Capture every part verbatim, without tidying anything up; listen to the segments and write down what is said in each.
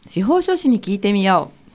司法書士に聞いてみよう。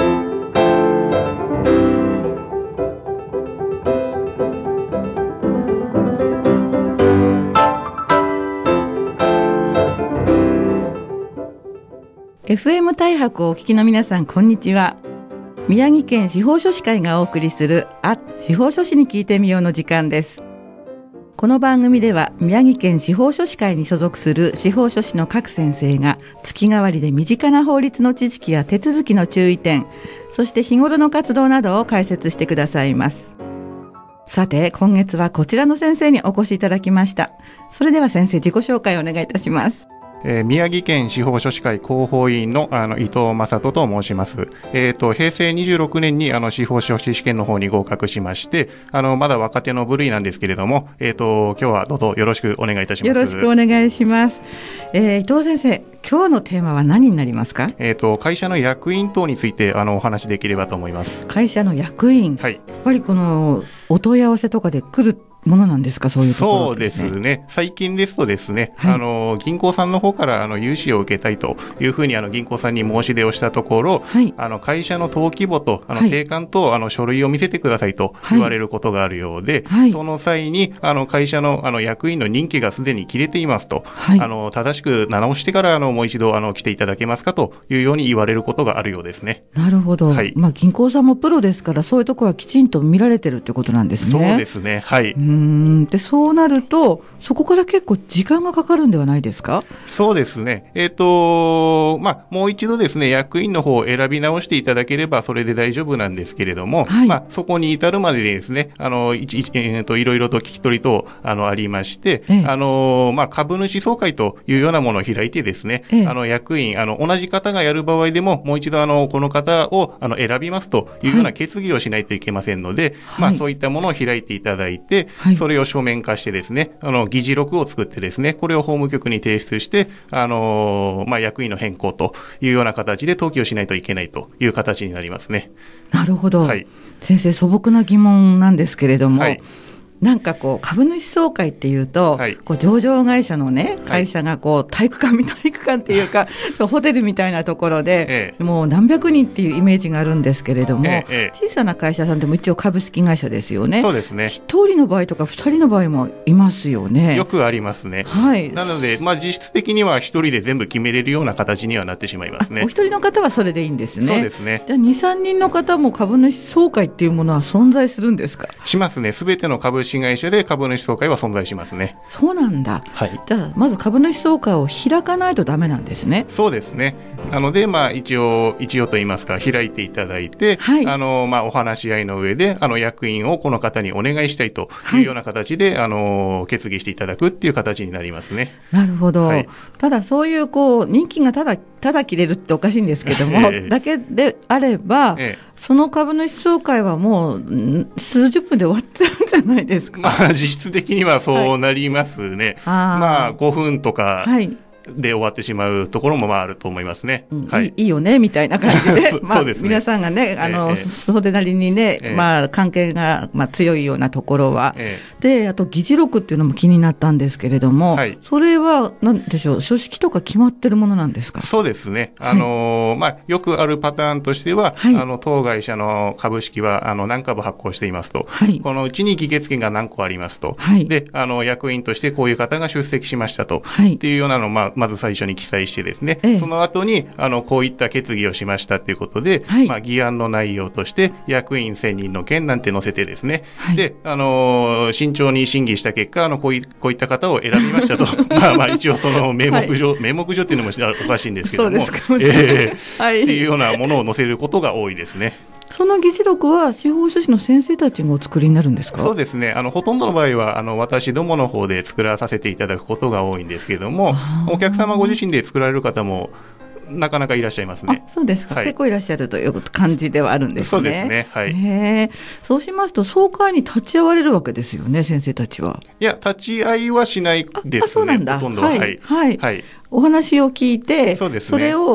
エフエム 大白をお聞きの皆さん、こんにちは。宮城県司法書士会がお送りするあ司法書士に聞いてみようの時間です。この番組では宮城県司法書士会に所属する司法書士の各先生が月替わりで身近な法律の知識や手続きの注意点、そして日頃の活動などを解説してくださいます。さて、今月はこちらの先生にお越しいただきました。それでは先生、自己紹介をお願いいたします。 えー、宮城県司法書士会広報委員の、あの伊藤正人と申します。えーと、平成にじゅうろくねんにあの司法書士試験の方に合格しまして、あのまだ若手の部類なんですけれども、えーと、今日はどうぞよろしくお願いいたします。 よろしくお願いします。えー、伊藤先生、今日のテーマは何になりますか？ えーと、会社の役員等についてあのお話しできればと思います。 会社の役員、はい、やっぱりこのお問い合わせとかで来るものなんですか？そういうところですね。 そうですね。最近ですとですね、はい、あの銀行さんの方からあの融資を受けたいというふうにあの銀行さんに申し出をしたところ、はい、あの会社の登記簿とあの定款とあの書類を見せてくださいと言われることがあるようで、はい、その際にあの会社のあの役員の任期がすでに切れていますと、はい、あの正しく直してからあのもう一度あの来ていただけますかというように言われることがあるようですね。 なるほど。はい、まあ、銀行さんもプロですから、そういうところはきちんと見られてるということなんですね。 そうですね。はい。 うーんでそうなると、そこから結構時間がかかるんではないですか？ そうですね。えっと、まあ、もう一度ですね、役員の方を選び直していただければそれで大丈夫なんですけれども、はい、まあ、そこに至るまでですね、あの、いち、えーと、いろいろと聞き取り等、あの、ありまして、ええ、あの、まあ、株主総会というようなものを開いてですね、ええ、あの、役員、あの、同じ方がやる場合でも、もう一度、あの、この方を、あの、選びますというような決議をしないといけませんので、はい、まあ、そういったものを開いていただいて、はい、それを書面化してですね、あの議事録を作ってですね、これを法務局に提出して、あのまあ、役員の変更というような形で登記をしないといけないという形になりますね。 なるほど、はい、先生、素朴な疑問なんですけれども、はい、なんかこう株主総会っていうと、はい、こう上場会社のね会社がこう体育館みたい体育館っていうかホテルみたいなところで、ええ、もう何百人っていうイメージがあるんですけれども、ええ、小さな会社さんでも一応株式会社ですよね。 そうですね。 一人の場合とか二人の場合もいますよね。 よくありますね。はい、なので、まあ、実質的には一人で全部決めれるような形にはなってしまいますね。 お一人の方はそれでいいんですね。 そうですね。 じゃあに、さんにんの方も株主総会っていうものは存在するんですか？ しますね。すべての株式会社で株主総会は存在しますね。 そうなんだ、はい、じゃあまず株主総会を開かないとダメなんですね。 そうですね。なので、まあ、一応一応と言いますか、開いていただいて、はい、あのまあ、お話し合いの上であの役員をこの方にお願いしたいというような形で、はい、あの決議していただくっていう形になりますね。 なるほど、はい、ただそういうこう任期がただただ切れるっておかしいんですけども、えー、だけであれば、えー、その株主総会はもう数十分で終わっちゃうんじゃないですか？ まあ、実質的にはそうなりますね。はい、あまあ、ごふんとか、はいで終わってしまうところもまああると思いますね。 うんはい、 い, いいよねみたいな感じで、まあ、ね、皆さんがね、あの、えー、それなりにね、えーまあ、関係が、まあ、強いようなところは、えー、であと議事録っていうのも気になったんですけれども、はい、それは何でしょう、書式とか決まってるものなんですか？ そうですね、あのーまあ、よくあるパターンとしては、はい、あの当会社の株式はあの何株発行していますと、はい、このうちに議決権が何個ありますと、はい、であの役員としてこういう方が出席しましたと、はい、っていうようなのを、まあ、まず最初に記載してですね、ええ、その後にあのこういった決議をしましたということで、はい、まあ、議案の内容として役員選任の件なんて載せてですね、はい、であの慎重に審議した結果あのこうい、こういった方を選びましたとまあまあ一応その名目上、はい、名目上っていうのもおかしいんですけども、そうですか、えーはい、っていうようなものを載せることが多いですね。 その議事録は司法書士の先生たちがお作りになるんですか？ そうですね、あのほとんどの場合はあの私どもの方で作らさせていただくことが多いんですけれども、お客様ご自身で作られる方もなかなかいらっしゃいますね。 あ、そうですか、はい、結構いらっしゃるという感じではあるんですね。 そうですね、はい、 へそうしますと総会に立ち会われるわけですよね、先生たちは。 いや、立ち会いはしないですね。 あ、そうなんだ、 ほとんどは、はいはいはい、お話を聞いて、そうですね、それを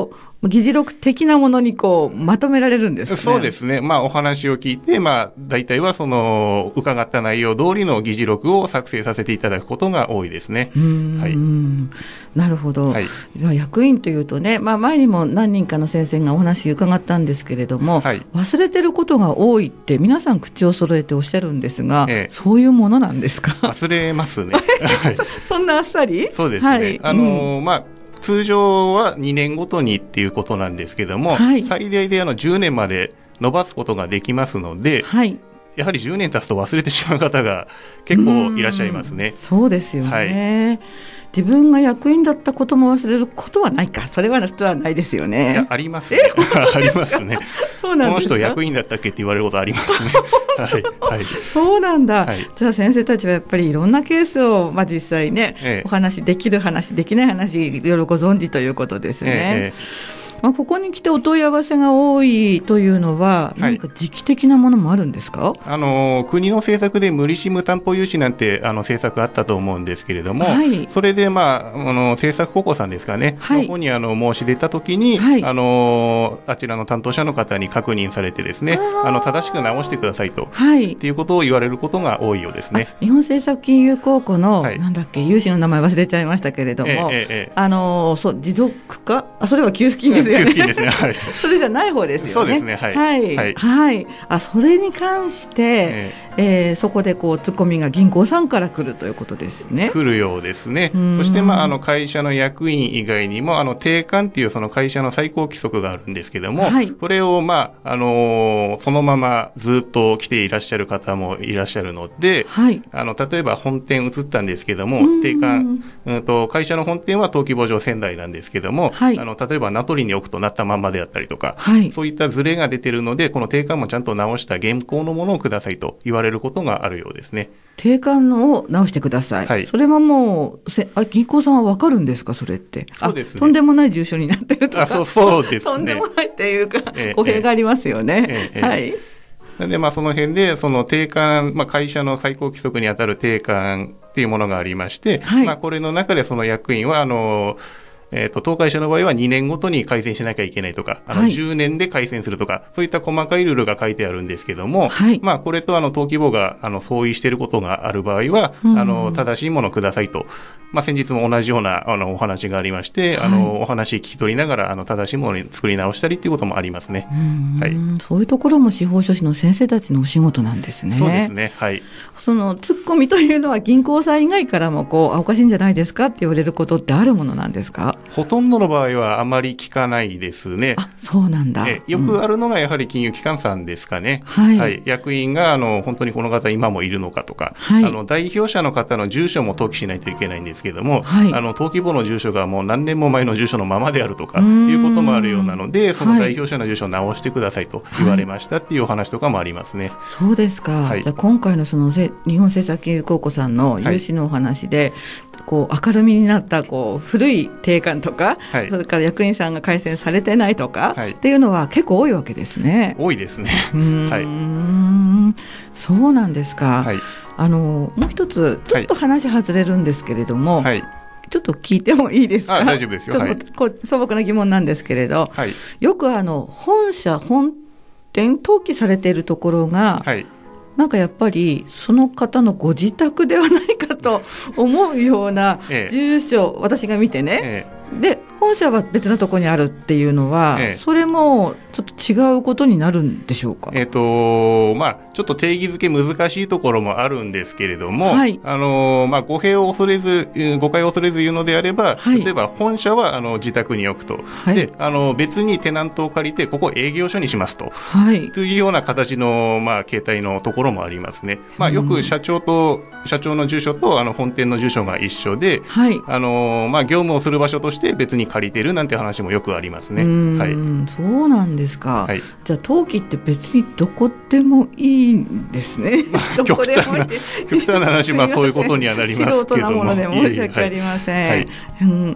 議事録的なものにこうまとめられるんですかね。 そうですね。まあお話を聞いて、まあ大体はその伺った内容通りの議事録を作成させていただくことが多いですね。 うーん、はい、なるほど。はい、役員というとね、まあ前にも何人かの先生がお話伺ったんですけれども、はい、忘れてることが多いって皆さん口を揃えておっしゃるんですが、ええ、そういうものなんですか。 忘れますね。 はい、そ, そんなあっさり。 そうですね。はい、あのー、まあ。通常はにねんごとにっていうことなんですけども、はい、最大であのじゅうねんまで伸ばすことができますので、はい、やはりじゅうねん経つと忘れてしまう方が結構いらっしゃいますね。 そうですよね、はい、自分が役員だったことも忘れることはないか。それは人はないですよね。 いや、ありますね。ありますね。 そうなんですか。 この人役員だったっけって言われることありますね。はいはい、 そうなんだ、はい、じゃあ先生たちはやっぱりいろんなケースを、まあ、実際ね、ええ、お話できる話できない話いろいろご存知ということですね。ええまあ、ここに来てお問い合わせが多いというのは何か時期的なものもあるんですか。はい、 あの国の政策で無利子無担保融資なんてあの政策あったと思うんですけれども、はい、それで、まあ、あの政策高校さんですかね、はい、の方にあの申し出たときに、はい、あのあちらの担当者の方に確認されてですね、あの正しく直してくださいと、はい、っていうことを言われることが多いようですね。 日本政策金融高校の、はい、なんだっけ融資の名前忘れちゃいましたけれども、ええええ、あのそう持続化あそれは給付金ですよね。給付金ですね、はい、それじゃない方ですよね。 そうですね、はいはいはいはい、あそれに関して、えーえー、そこでこうツッコミが銀行さんから来るということですね。 来るようですね。そして、まあ、あの会社の役員以外にもあの定款っていうその会社の最高規則があるんですけども、はい、これを、まああのー、そのままずっと来ていらっしゃる方もいらっしゃるので、はい、あの例えば本店移ったんですけども、定款、うん、と会社の本店は登記簿上仙台なんですけども、はい、あの例えば名取に置くとなったまんまであったりとか、はい、そういったズレが出てるのでこの定款もちゃんと直した現行のものをくださいと言われることがあるようですね。 定款を直してください、はい、それはもうせあ銀行さんは分かるんですか。それってそうですね、 とんでもない住所になってるとか。 あ そう、そうですね、 とんでもないっていうか、ええ、語弊がありますよね、ええええ、はいでまあ、その辺でその定款、まあ、会社の最高規則にあたる定款っていうものがありまして、はいまあ、これの中でその役員はあのえー、と当会社の場合はにねんごとに改正しなきゃいけないとか、あのじゅうねんで改正するとか、そういった細かいルールが書いてあるんですけども、はいまあ、これとあの登記簿があの相違していることがある場合は、うん、あの正しいものをくださいと、まあ、先日も同じようなあのお話がありまして、はい、あのお話聞き取りながらあの正しいものに作り直したりということもありますね。 うん、はい、そういうところも司法書士の先生たちのお仕事なんですね。 そうですね、はい、 そのツッコミというのは銀行さん以外からもこうあおかしいんじゃないですかって言われることってあるものなんですか。 ほとんどの場合はあまり聞かないですね。 あ、そうなんだ。 えよくあるのがやはり金融機関さんですかね、うんはいはい、役員があの本当にこの方今もいるのかとか、はい、あの代表者の方の住所も登記しないといけないんですけれども、はい、あの登記簿の住所がもう何年も前の住所のままであるとかいうこともあるようなので、その代表者の住所を直してくださいと言われましたっていうお話とかもありますね。はい、 そうですか、はい、じゃあ今回のその日本政策金融高校さんの融資のお話で、はい、こう明るみになったこう古い定款とか、はい、それから役員さんが改正されてないとか、はい、っていうのは結構多いわけですね。 多いですね。 うーん、はい、そうなんですか。はい、あのもう一つちょっと話外れるんですけれども、はい、ちょっと聞いてもいいですか。 あ、大丈夫ですよ。 ちょっとこう素朴な疑問なんですけれど、はい、よくあの本社本店登記されているところが、はい、なんかやっぱりその方のご自宅ではないかと思うような住所、ええ、私が見てね、ええ、で本社は別なところにあるっていうのは、ええ、それもちょっと違うことになるんでしょうか。 えーとまあ、ちょっと定義づけ難しいところもあるんですけれども、はい、あのまあ、語弊を恐れず誤解を恐れず言うのであれば、はい、例えば本社はあの自宅に置くと、はい、であの別にテナントを借りてここ営業所にしますと、はい、というような形の、まあ、形態のところもありますね。まあ、よく社長と社長の住所とあの本店の住所が一緒で、はい、あのまあ、業務をする場所として別に借りてるなんて話もよくありますね。 うーん、はい、そうなんですか。はい、じゃあ登記って別にどこでもいいんですね。どこでもいい極端な話、まあ、そういうことにはなりますけども、 素人なもので申し訳ありません。はいはい、うん、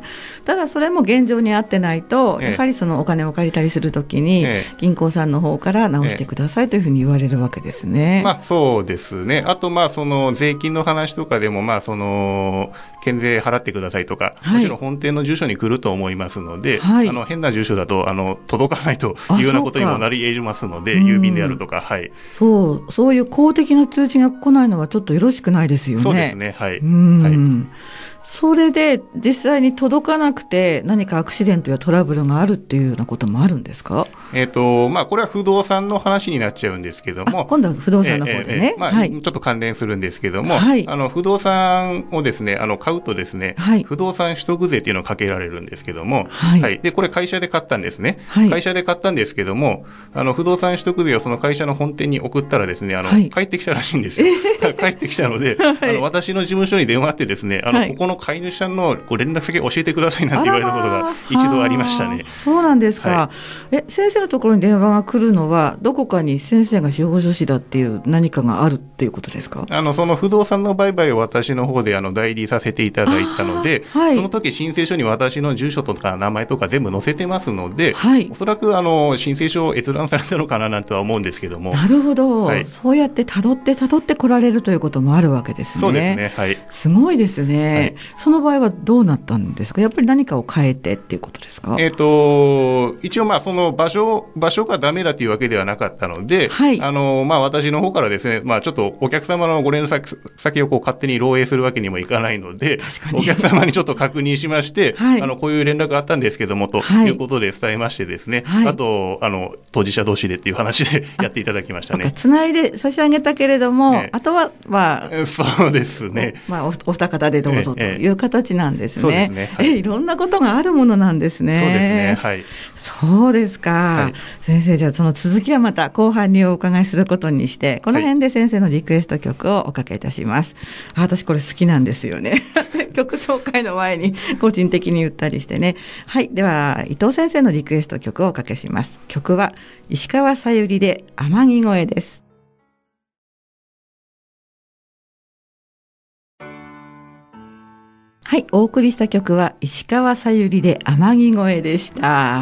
ただそれも現状に合ってないと、 ええ、 やはりそのお金を借りたりするときに、ええ、銀行さんの方から直してくださいというふうに言われるわけですね。 まあ、そうですね。あとまあその税金の話とかでも、まあその県税払ってくださいとか、はい、もちろん本店の住所に来ると思いますので、はい、あの変な住所だとあの届かないというようなことにもなり得ますので、郵便であるとか、はい、 そうそういう公的な通知が来ないのはちょっとよろしくないですよね。 そうですね、はい、 うん、 はい、 それで実際に届かなくて何かアクシデントやトラブルがあるっていうようなこともあるんですか？ えーとまあ、これは不動産の話になっちゃうんですけども、 今度は不動産の方でね、えーえーまあはい、ちょっと関連するんですけども、はい、あの不動産をですね、あの買うとですね、はい、不動産取得税っていうのをかけられるんですけども、はいはい、でこれ会社で買ったんですね、はい、会社で買ったんですけども、あの不動産取得税をその会社の本店に送ったらですね、あの、はい、帰ってきたらしいんですよ、えー、帰ってきたので、はい、あの私の事務所に電話あってですね、あの、はい、ここの飼い主さんのこう連絡先教えてくださいなんて言われたことが一度ありましたね。 そうなんですか、はい、え先生のところに電話が来るのはどこかに先生が司法書士だっていう何かがあるっていうことですか？ あのその不動産の売買を私の方であの代理させていただいたので、はい、その時申請書に私の住所とか名前とか全部載せてますので、はい、おそらくあの申請書を閲覧されたのかななんては思うんですけども。 なるほど、はい、そうやってたどってたどって来られるということもあるわけですね。 そうですね、はい、 すごいですね、はい、その場合はどうなったんですか？やっぱり何かを変えてっていうことですか？ えーと、一応まあその場所場所がダメだというわけではなかったので、はい、あのまあ、私の方からですね、まあ、ちょっとお客様のご連絡先をこう勝手に漏洩するわけにもいかないので、お客様にちょっと確認しまして、はい、あのこういう連絡があったんですけどもということで伝えましてですね、はい、あとあの当事者同士でっていう話でやっていただきましたね。 つないで差し上げたけれども、ね、あとはまあそうですね、 まあ、お, お二方でどうぞという形なんですね。 そうですね、はい、 えいろんなことがあるものなんですね。 そうですね、はい、 そうですか、はい、先生、じゃあその続きはまた後半にお伺いすることにして、この辺で先生のリクエスト曲をおかけいたします。はい、あ私これ好きなんですよね曲紹介の前に個人的に言ったりしてね。はい、では伊藤先生のリクエスト曲をおかけします。曲は石川さゆりで天城越えです。はい、お送りした曲は石川さゆりで天城越えでした。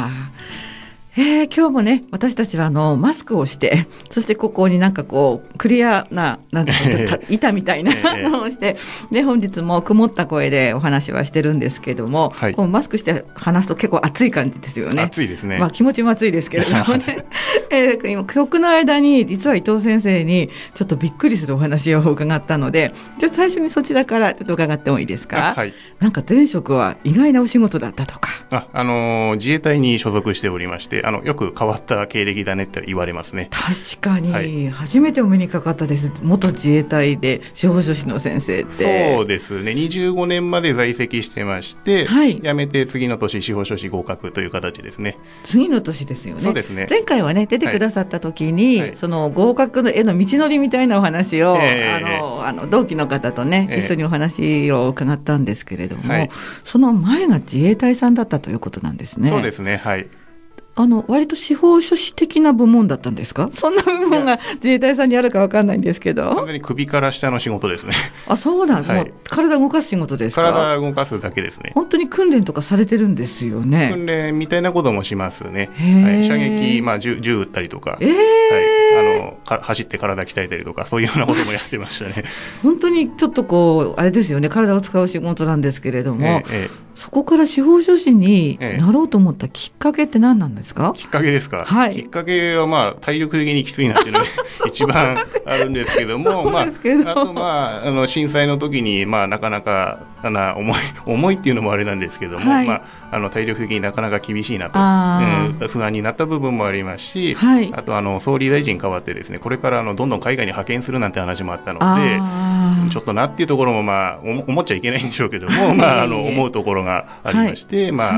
えー、今日もね、私たちはあのマスクをして、そしてここになんかこうクリアな、なんか板みたいなのをして、で本日も曇った声でお話はしてるんですけども、はい、こうマスクして話すと結構暑い感じですよね。 暑いですね。 まあ、気持ちも暑いですけれどもね、えー、今曲の間に実は伊藤先生にちょっとびっくりするお話を伺ったので、じゃあ最初にそちらからちょっと伺ってもいいですか？はい、なんか前職は意外なお仕事だったとか。 あ、あのー、自衛隊に所属しておりまして、あのよく変わった経歴だねって言われますね。 確かに、はい、初めてお目にかかったです。元自衛隊で司法書士の先生って。 そうですね、にじゅうごねんまで在籍してまして、はい、辞めて次の年司法書士合格という形ですね。 次の年ですよね。 そうですね。 前回はね出てくださった時に、はい、その合格のへの道のりみたいなお話を、えー、あのあの同期の方とね、えー、一緒にお話を伺ったんですけれども、はい、その前が自衛隊さんだったということなんですね。 そうですね、はい。 あの割と司法書士的な部門だったんですか？そんな部門が自衛隊さんにあるか分かんないんですけど。 完全に首から下の仕事ですね。 あ、そうなん、はい、もう体動かす仕事ですか？ 体動かすだけですね。 本当に訓練とかされてるんですよね。 訓練みたいなこともしますね。はい、射撃、まあ、銃, 銃撃ったりとか、えーはい、あのか走って体鍛えたりとか、そういうようなこともやってましたね。 本当にちょっとこうあれですよね、体を使う仕事なんですけれども、えーえー、そこから司法書士になろうと思ったきっかけって何なんですか？ きっかけですか、はい、きっかけはまあ体力的にきついなっていうのが一番あるんですけども、まあ、あと、まあ、あの震災の時に、まあ、なかなかな重い重いっていうのもあれなんですけども、はい、まあ、あの体力的になかなか厳しいなと、うん、不安になった部分もありますし、はい、あとあの総理大臣変わってですね、これからあのどんどん海外に派遣するなんて話もあったので、ちょっとなっていうところも、まあ、思っちゃいけないんでしょうけども、はい、まあ、あの思うところがありまして、はい、まあ、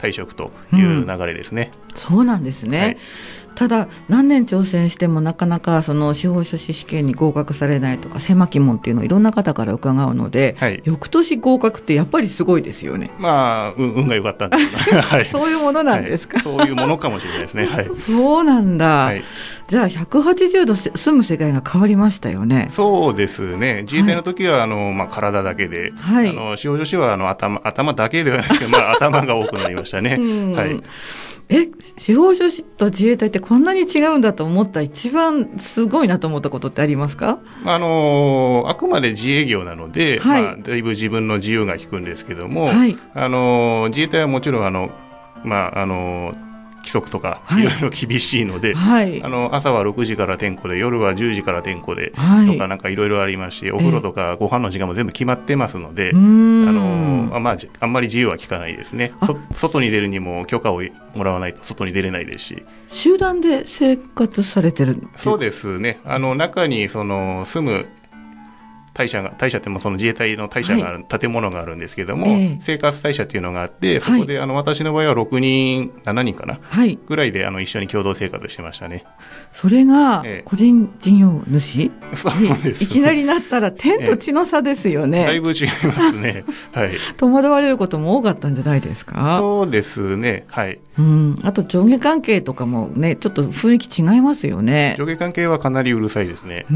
退職という流れですね。 うん、そうなんですね。はい、ただ何年挑戦してもなかなかその司法書士試験に合格されないとか狭き門っていうのをいろんな方から伺うので、はい、翌年合格ってやっぱりすごいですよね。 まあ、運が良かったんですが、はい、 そういうものなんですか。 はい、そういうものかもしれないですね。はい、 そうなんだ。はい、じゃあひゃくはちじゅうど住む世界が変わりましたよね。 そうですね。自衛隊の時は、はい、あのまあ、体だけで、はい、あの司法書士はあの 頭, 頭だけではなくて、まあ、頭が多くなりましたね。はい、 え司法書士と自衛隊ってこんなに違うんだと思った一番すごいなと思ったことってありますか？ あのあくまで自営業なので、はい、まあ、だいぶ自分の自由が利くんですけども、はい、あの自衛隊はもちろんあの、まあ、あの規則とかいろいろ厳しいので、はい、あの朝はろくじから点呼で夜はじゅうじから点呼で、はい、とかなんかいろいろありますし、お風呂とかご飯の時間も全部決まってますので、えー、あのまあ、あんまり自由は利かないですね。外に出るにも許可をもらわないと外に出れないですし。 集団で生活されてる？ そうですね。あの中にその住む隊舎が隊舎ってもその自衛隊の隊舎がある、はい、建物があるんですけども、えー、生活隊舎っていうのがあって、そこで、はい、あの私の場合はろくにんななにんかな、はい、ぐらいであの一緒に共同生活してましたね。 それが個人事業主、えー、そうです。いきなりなったら天と地の差ですよね。 えー、だいぶ違いますね。はい、 戸惑われることも多かったんじゃないですか？ そうですね。はい、 うん、あと上下関係とかもね、ちょっと雰囲気違いますよね。 上下関係はかなりうるさいですね。 うん、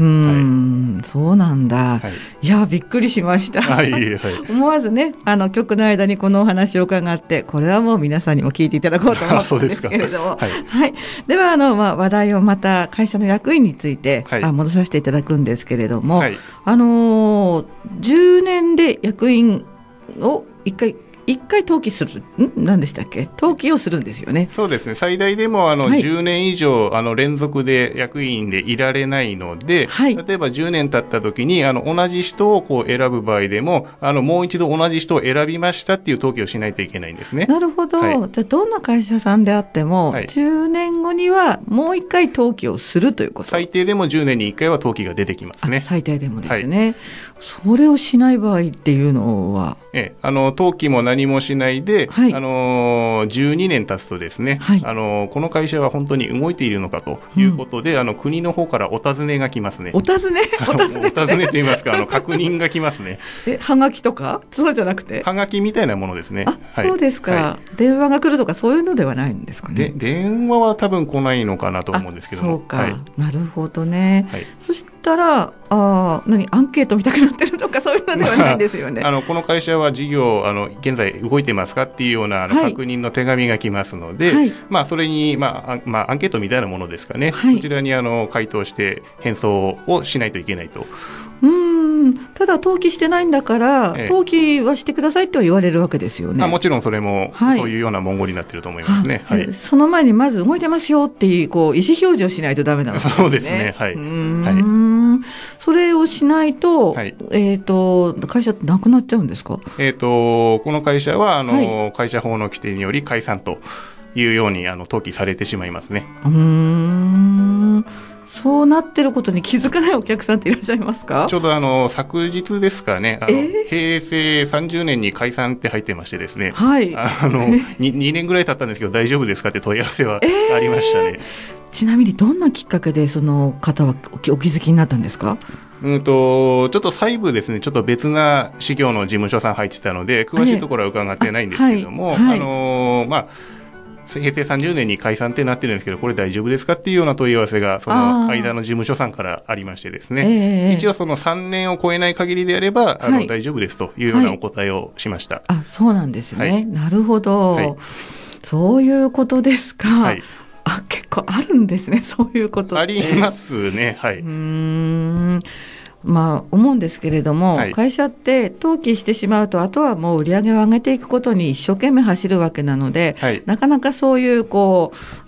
はい、そうなんだ。はい、いやびっくりしました。はいはい、思わずね、あの曲の間にこのお話を伺って、これはもう皆さんにも聞いていただこうと思ったんですけれども、はいはい、ではあの、まあ、話題をまた会社の役員について、はい、あ戻させていただくんですけれども、はい、あのー、じゅうねんで役員をいっかい一回登記する、ん何でしたっけ、登記をするんですよね。 そうですね。最大でもあの、はい、じゅうねん以上あの連続で役員でいられないので、はい、例えばじゅうねん経った時にあの同じ人をこう選ぶ場合でもあのもう一度同じ人を選びましたっていう登記をしないといけないんですね。 なるほど、はい、じゃあどんな会社さんであっても、はい、じゅうねんごにはもう一回登記をするということ。 最低でもじゅうねんにいっかいは登記が出てきますね。 最低でもですね、はい、それをしない場合っていうのは、 ええ、あの登記も何もしないで、はい、あのじゅうにねん経つとですね、はい、あのこの会社は本当に動いているのかということで、うん、あの国の方からお尋ねが来ますね。 お尋ねお尋ねお尋ねと言いますか、あの確認が来ますね。 え、はがきとかそうじゃなくてはがきみたいなものですね。 あ、はい、そうですか、はい、電話が来るとかそういうのではないんですかね。 で電話は多分来ないのかなと思うんですけども。 そうか、はい、なるほどね、はい、そしたらあ何アンケート見たくなってるとかそういうのではないんですよね。 まあ、あのこの会社は事業あの現在動いてますかっていうようなあの、はい、確認の手紙が来ますので、はい、まあ、それに、まあまあ、アンケートみたいなものですかね、はい、こちらにあの回答して返送をしないといけないと。 うーん、ただ登記してないんだから、ええ、登記はしてくださいとは言われるわけですよね。 あ、もちろんそれも、はい、そういうような文言になっていると思いますね。はい、 その前にまず動いてますよっていう、こう意思表示をしないとダメなわけですね。 そうですね、はい、うーん、はい、それをしないと、はい、えーと、会社ってなくなっちゃうんですか？ えーと、この会社はあの、はい、会社法の規定により解散というようにあの登記されてしまいますね。 うーん、そうなってることに気づかないお客さんっていらっしゃいますか？ ちょうどあの昨日ですかね、あの、えー、へいせいさんじゅうねんに解散って入ってましてですね、はい、あの 2, にねんぐらい経ったんですけど大丈夫ですかって問い合わせはありましたね。えー、 ちなみにどんなきっかけでその方はお気づきになったんですか？ うんとちょっと細部ですね、ちょっと別な事業の事務所さん入ってたので詳しいところは伺ってないんですけども、あ、はいはい、あのー、まあへいせいさんじゅうねんに解散ってなってるんですけど、これ大丈夫ですかっていうような問い合わせがその間の事務所さんからありましてですね、えー、一応そのさんねんを超えない限りであれば、はい、あの大丈夫ですというようなお答えをしました。はい、 あ、そうなんですね、はい、なるほど、はい、そういうことですか。はい、あ、結構あるんですね、そういうことって。 ありますね。はい、うーん、まあ、思うんですけれども、はい、会社って登記してしまうとあとはもう売り上げを上げていくことに一生懸命走るわけなので、はい、なかなかそういうこう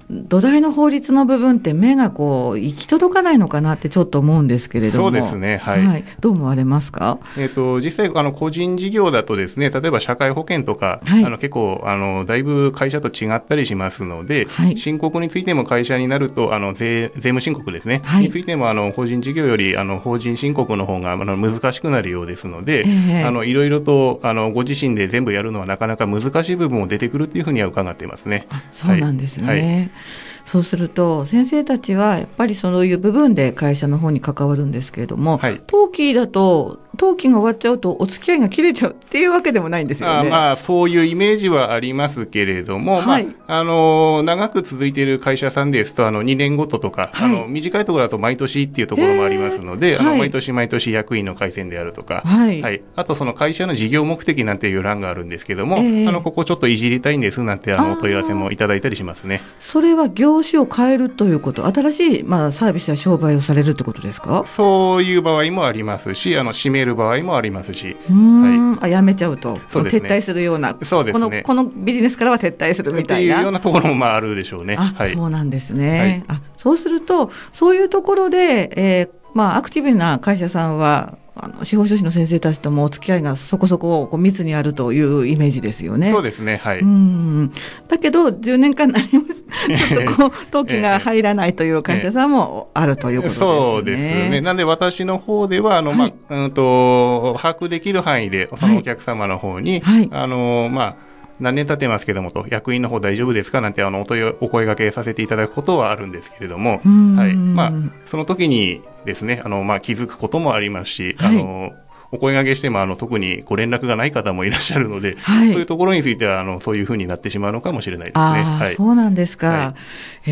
土台の法律の部分って目がこう行き届かないのかなってちょっと思うんですけれども。 そうですね、はいはい、 どう思われますか？ えー、と実際あの個人事業だとですね、例えば社会保険とか、はい、あの結構あのだいぶ会社と違ったりしますので、はい、申告についても会社になるとあの 税, 税務申告ですね、はい、についてもあの個人事業よりあの法人申告の方があの難しくなるようですので、えー、あのいろいろとあのご自身で全部やるのはなかなか難しい部分も出てくるというふうには伺っていますね。 そうなんですね、はいはい、そうすると先生たちはやっぱりそういう部分で会社の方に関わるんですけれども、はい、登記だと登記が終わっちゃうとお付き合いが切れちゃうっていうわけでもないんですよね。 あ、まあ、そういうイメージはありますけれども、はい、まあ、あの長く続いている会社さんですとあのにねんごととか、はい、あの短いところだと毎年っていうところもありますので、あの、はい、毎年毎年役員の改選であるとか、はいはい、あとその会社の事業目的なんていう欄があるんですけども、あのここちょっといじりたいんですなんてあのお問い合わせもいただいたりしますね。 それは業種を変えるということ、新しい、まあ、サービスや商売をされるってことですか？ そういう場合もありますし、あの閉める場合もありますし、 うーん、はい、あやめちゃうと、 そうですね、 撤退するような、 そうですね、 この、このビジネスからは撤退するみたいなっていうようなところもまああるでしょうね。 あ、 はい、 そうなんですね、はい、あ、そうするとそういうところで、えーまあ、アクティブな会社さんはあの司法書士の先生たちともお付き合いがそこそここう密にあるというイメージですよね。 そうですね、はい、 うん、だけどじゅうねんかんになりますちょっとこう登記が入らないという会社さんもあるということですね。 そうですね。なんで私の方ではあの、はい、まあ、うんと把握できる範囲でそのお客様の方に、はい、あのまあ何年経ってますけどもと、役員の方大丈夫ですかなんてあのお問いお声掛けさせていただくことはあるんですけれども、はい、まあ、その時にですね、あの、まあ、気づくこともありますし、はい、あのお声掛けしてもあの特にご連絡がない方もいらっしゃるので、はい、そういうところについてはあのそういうふうになってしまうのかもしれないですね。 あ、はい、そうなんですか、はい、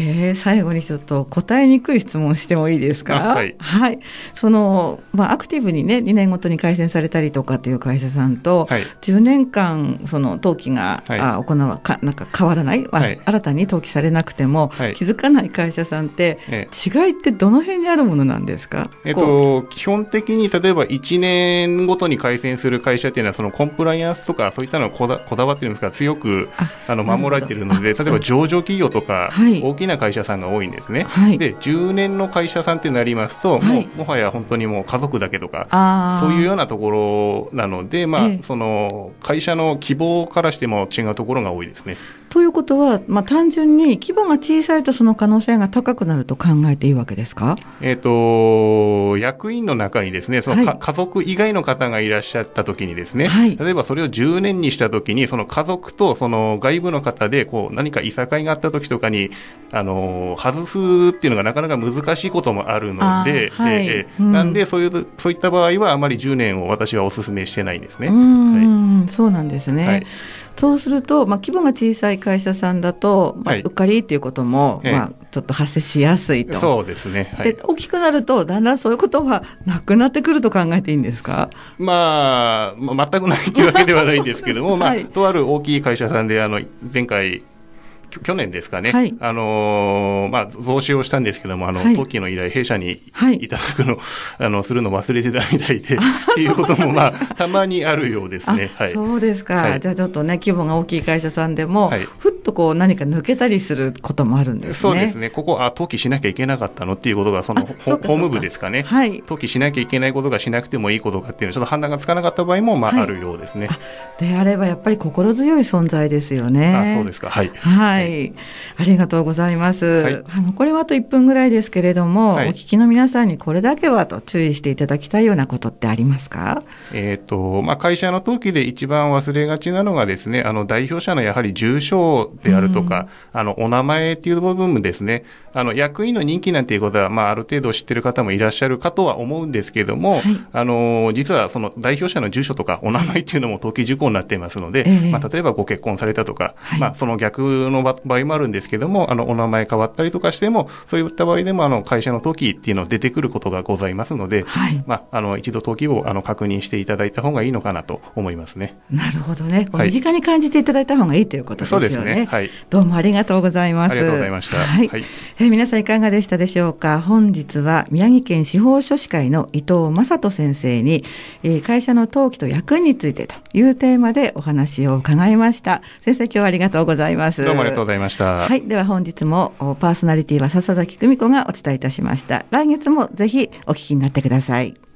えー、最後にちょっと答えにくい質問してもいいですか？はい、はい、その、まあ、アクティブにねにねんごとに改選されたりとかっていう会社さんと、はい、じゅうねんかんその登記が、はい、あ行わかなんか変わらない、はい、新たに登記されなくても、はい、気づかない会社さんって、ええ、違いってどの辺にあるものなんですか？ えっと、基本的に例えばいちねんごとに改選する会社っていうのはそのコンプライアンスとかそういったのをこだ、こだわってるんですが強くああの守られているので、例えば上場企業とか大きな会社さんが多いんですね、はい、でじゅうねんの会社さんってなりますと、はい、もうもはや本当にもう家族だけとかそういうようなところなので、まあええ、その会社の希望からしても違うところが多いですね。 ということは、まあ、単純に規模が小さいとその可能性が高くなると考えていいわけですか？ えーと、役員の中にですね、その、はい、家族以外の方がいらっしゃった時にですね、はい、例えばそれをじゅうねんにした時にその家族とその外部の方でこう何かいさかいがあった時とかにあの外すっていうのがなかなか難しいこともあるので、はい、えーうん、なんでそういう、そういった場合はあまりじゅうねんを私はお勧めしてないんですね。 うーん、はい、そうなんですね、はい、そうすると、まあ、規模が小さい会社さんだと、まあ、うっかりっていうことも、はい、まあ、ちょっと発生しやすいと。 そうですね、はい、 で大きくなるとだんだんそういうことはなくなってくると考えていいんですか？ まあ、まあ、全くないというわけではないんですけども、はい、まあ、とある大きい会社さんであの前回去年ですかね、はい、あのーまあ、増資をしたんですけども、あの、はい、登記の依頼弊社にいただくの、はい、あのするの忘れてたみたいでっていうことも、まあ、たまにあるようですね。はい、 そうですか、はい、じゃあちょっとね規模が大きい会社さんでも、はい、ふっとこう何か抜けたりすることもあるんですね。 そうですね、ここあ登記しなきゃいけなかったのっていうことがその法務部ですかね、はい、登記しなきゃいけないことがしなくてもいいことかっていうのはちょっと判断がつかなかった場合も、まあはい、あるようですね。 であればやっぱり心強い存在ですよね。 あ、そうですか、はい、 はいはい、ありがとうございます、はい、あのこれはあといっぷんぐらいですけれども、はい、お聞きの皆さんにこれだけはと注意していただきたいようなことってありますか？ えーとまあ、会社の登記で一番忘れがちなのがですね、あの代表者のやはり住所であるとか、うん、あのお名前っていう部分もですね、あの役員の任期なんていうことは、まあ、ある程度知ってる方もいらっしゃるかとは思うんですけども、はい、あの実はその代表者の住所とかお名前っていうのも登記事項になっていますので、えーまあ、例えばご結婚されたとか、はい、まあ、その逆の場合もあるんですけども、あのお名前変わったりとかしてもそういった場合でもあの会社の登記っていうの出てくることがございますので、はい、まあ、あの一度登記をあの確認していただいた方がいいのかなと思いますね。 なるほどね、こう身近に感じていただいた方がいいということですよね。はい、そうですね、 はい、 どうもありがとうございます。 ありがとうございました。 はい。はい、えー、皆さんいかがでしたでしょうか。本日は宮城県司法書士会の伊藤正人先生に、えー、会社の登記と役員についてというテーマでお話を伺いました。先生、今日はありがとうございます。 どうもありがとうございました。 はい。では本日もパーソナリティは笹崎久美子がお伝えいたしました。来月もぜひお聞きになってください。